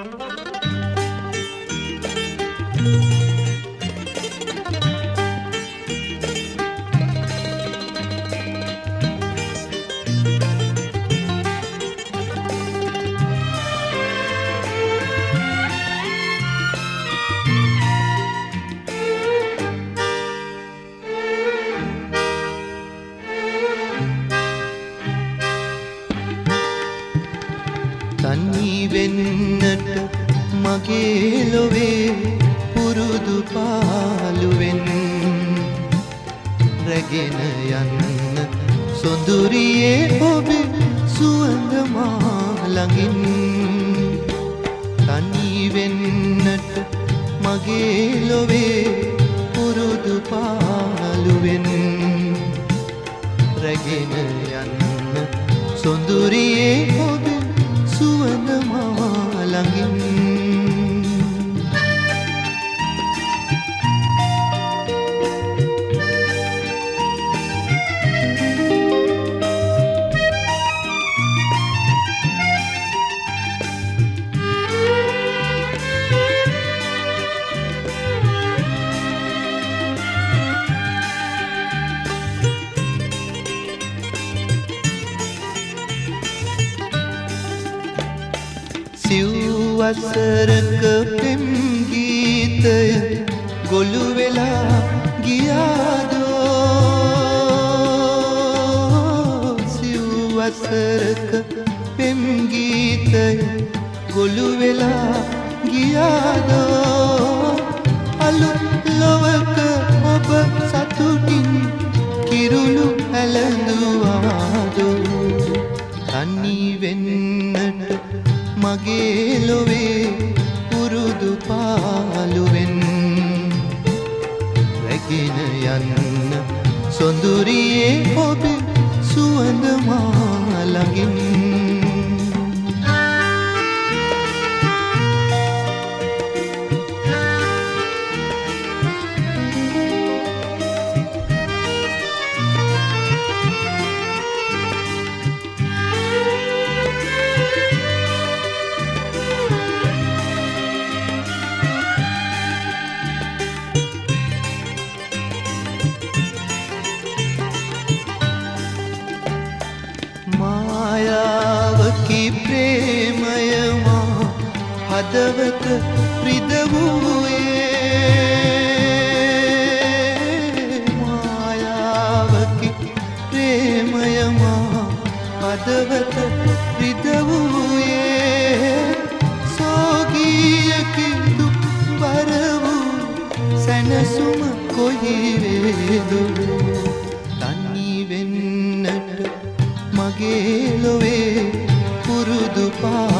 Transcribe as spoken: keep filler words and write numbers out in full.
තනි වෙන්නට මගේ ලොවේ පුරුදු පාළුවෙන් රැගෙන යන්න සොඳුරියේ ඔබේ සුවඳ මා ළඟින් තනි වෙන්නට මගේ ලොවේ පුරුදු පාළුවෙන් රැගෙන යන්න සොඳුරියේ ඔබේ සුවඳ මා ළඟින් සිව්වසරක පෙම් ගීතය ගොළු වෙලා ගියාදෝ සිව්වසරක පෙම් ගීතය ගොළු වෙලා ගියාදෝ අලුත් ලොවක ඔබ සතුටින් කිරුළු ඇලඳුවාදෝ තනි වෙන්නට මගේ ලොවේ පුරුදු පාළුවෙන් රැගෙන යන්න සොඳුරියේ ඔබේ සුවඳ මා ළඟින් මායාවකි ප්‍රේමය මා හදවත රිදවුයේ මායාවකි ප්‍රේමය මා හදවත රිදවුයේ සෝගියකි දුක් බර වූ සැනසුම කොහි වේදු තනි වෙන්නට මගේ ලොවේ පුරුදු පා